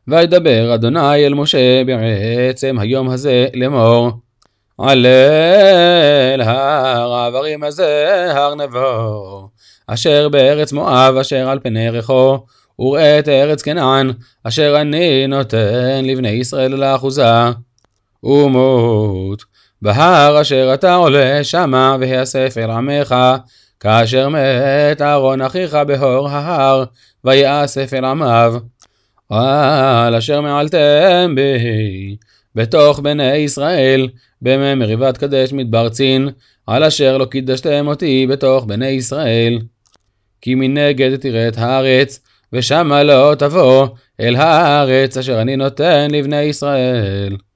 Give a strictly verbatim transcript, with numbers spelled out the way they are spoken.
וידבר אדוני אל משה בעצם היום הזה לאמור, עלה אל הר העברים הזה, הר נבו, אשר בארץ מואב, אשר על פני יריחו, וראה את ארץ כנען, אשר אני נותן לבני ישראל לאחוזה, ומות בהר אשר אתה עולה שמה, והיאסף אל עמך, כאשר מת אהרון אחיך בהור ההר, ויאסף אל עמיו, על אשר מעלתם בי בתוך בני ישראל, בימי מריבת קדש מדבר צין, על אשר לא קידשתם אותי בתוך בני ישראל. כי מנגד תראה את הארץ, ושמה לא תבוא אל הארץ אשר אני נותן לבני ישראל.